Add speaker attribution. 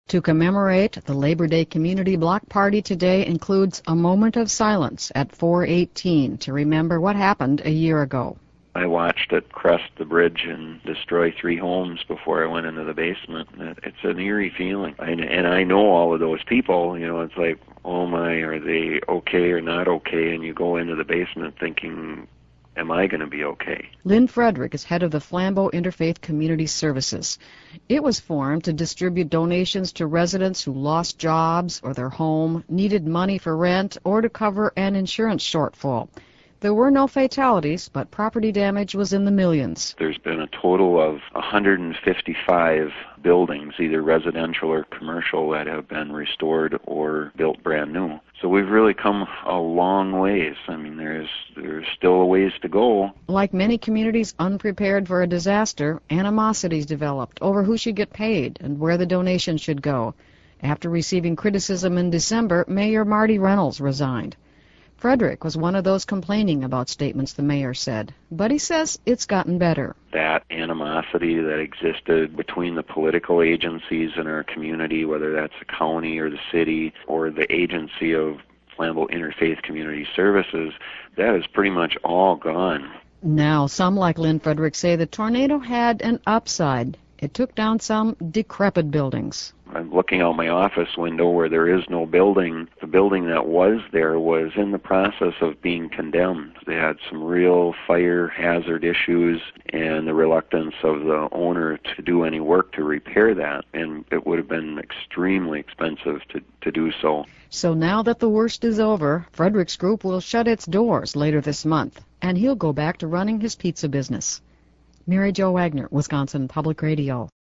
Speaker 1: To commemorate, the Labor Day Community Block Party today includes a moment of silence at 4:18 to remember what happened a year ago.
Speaker 2: I watched it crest the bridge and destroy 3 homes before I went into the basement. It's an eerie feeling. And I know all of those people. It's like, oh my, are they okay or not okay? And you go into the basement thinking, am I going to be okay?
Speaker 1: Lynn Frederick is head of the Flambeau Interfaith Community Services. It was formed to distribute donations to residents who lost jobs or their home, needed money for rent, or to cover an insurance shortfall. There were no fatalities, but property damage was in the millions.
Speaker 2: There's been a total of 155 buildings, either residential or commercial, that have been restored or built brand new. So we've really come a long ways. I mean, there's still a ways to go.
Speaker 1: Like many communities unprepared for a disaster, animosities developed over who should get paid and where the donation should go. After receiving criticism in December, Mayor Marty Reynolds resigned. Frederick was one of those complaining about statements the mayor said, but he says it's gotten better.
Speaker 2: That animosity that existed between the political agencies in our community, whether that's the county or the city or the agency of Flambeau Interfaith Community Services, that is pretty much all gone.
Speaker 1: Now, some like Lynn Frederick say the tornado had an upside. It took down some decrepit buildings.
Speaker 2: I'm looking out my office window where there is no building. The building that was there was in the process of being condemned. They had some real fire hazard issues and the reluctance of the owner to do any work to repair that, and it would have been extremely expensive to do so.
Speaker 1: So now that the worst is over, Frederick's group will shut its doors later this month, and he'll go back to running his pizza business. Mary Jo Wagner, Wisconsin Public Radio.